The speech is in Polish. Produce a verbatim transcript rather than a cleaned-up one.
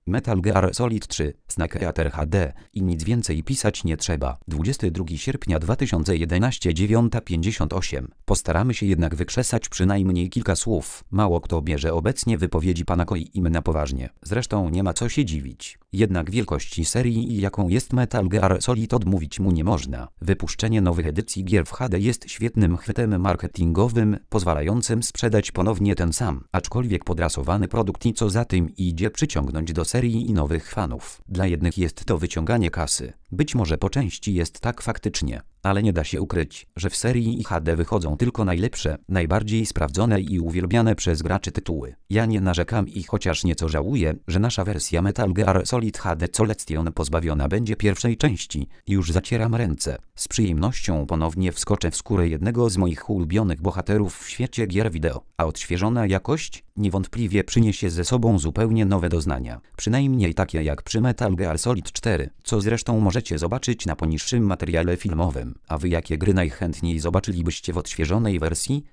Metal Gear Solid trzy, Snake Eater H D i nic więcej pisać nie trzeba. dwudziestego drugiego sierpnia dwa tysiące jedenastego, dziewiąta pięćdziesiąt osiem. Postaramy się jednak wykrzesać przynajmniej kilka słów. Mało kto bierze obecnie wypowiedzi pana Koimy na poważnie. Zresztą nie ma co się dziwić. Jednak wielkości serii, jaką jest Metal Gear Solid, odmówić mu nie można. Wypuszczenie nowych edycji gier w H D jest świetnym chwytem marketingowym, pozwalającym sprzedać ponownie ten sam, aczkolwiek podrasowany produkt i co za tym idzie przyciągnąć do serii i nowych fanów. Dla jednych jest to wyciąganie kasy. Być może po części jest tak faktycznie, ale nie da się ukryć, że w serii H D wychodzą tylko najlepsze, najbardziej sprawdzone i uwielbiane przez graczy tytuły. Ja nie narzekam i chociaż nieco żałuję, że nasza wersja Metal Gear Solid H D Collection pozbawiona będzie pierwszej części, już zacieram ręce. Z przyjemnością ponownie wskoczę w skórę jednego z moich ulubionych bohaterów w świecie gier wideo, a odświeżona jakość niewątpliwie przyniesie ze sobą zupełnie nowe doznania. Przynajmniej takie jak przy Metal Gear Solid cztery, co zresztą możecie zobaczyć na poniższym materiale filmowym. A wy jakie gry najchętniej zobaczylibyście w odświeżonej wersji?